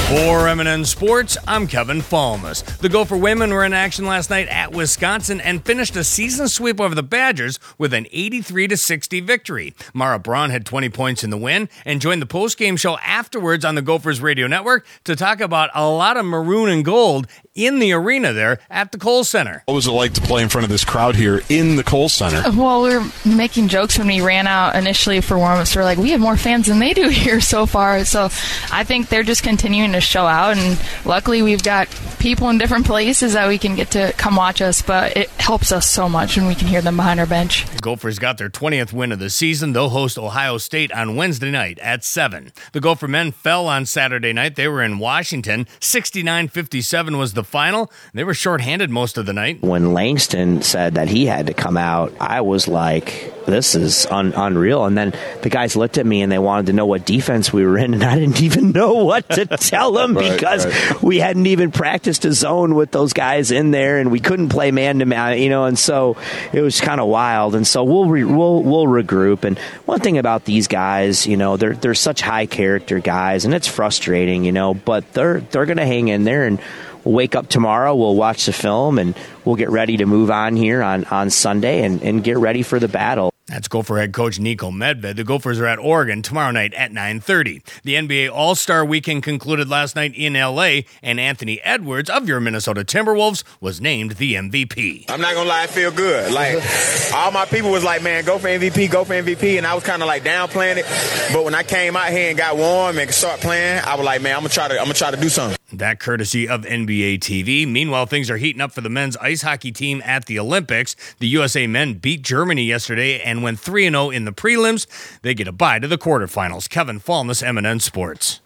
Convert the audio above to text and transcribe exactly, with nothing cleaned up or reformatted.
For M and N Sports, I'm Kevin Falmus. The Gopher women were in action last night at Wisconsin and finished a season sweep over the Badgers with an eighty-three to sixty victory. Mara Braun had twenty points in the win and joined the postgame show afterwards on the Gophers Radio Network to talk about a lot of maroon and gold in the arena there at the Kohl Center. What was it like to play in front of this crowd here in the Kohl Center? Well, we were making jokes when we ran out initially for warm-ups. We we're like, we have more fans than they do here so far. So I think they're just continuing to show out, and luckily we've got people in different places that we can get to come watch us, but it helps us so much when we can hear them behind our bench. The Gophers got their twentieth win of the season. They'll host Ohio State on Wednesday night at seven. The Gopher men fell on Saturday night. They were in Washington. sixty-nine fifty-seven was the final. They were shorthanded most of the night. When Langston said that he had to come out, I was like, this is un- unreal. And then the guys looked at me and they wanted to know what defense we were in, and I didn't even know what to tell them right, because right. we hadn't even practiced a zone with those guys in there, and we couldn't play man to man, you know. And so it was kind of wild. And so we'll re- we'll we'll regroup. And one thing about these guys, you know, they're they're such high character guys, and it's frustrating, you know, but they're they're going to hang in there, and we'll wake up tomorrow, we'll watch the film, and we'll get ready to move on here on, on Sunday and, and get ready for the battle. That's Gopher head coach Nico Medved. The Gophers are at Oregon tomorrow night at nine thirty. The N B A All-Star Weekend concluded last night in L A, and Anthony Edwards of your Minnesota Timberwolves was named the M V P. I'm not going to lie, I feel good. Like, all my people was like, man, go for M V P, go for M V P, and I was kind of like downplaying it. But when I came out here and got warm and started playing, I was like, man, I'm going to try to I'm gonna try to do something. That courtesy of N B A T V. Meanwhile, things are heating up for the men's ice hockey team at the Olympics. The U S A men beat Germany yesterday and went three and oh in the prelims. They get a bye to the quarterfinals. Kevin Falmus, M and N Sports.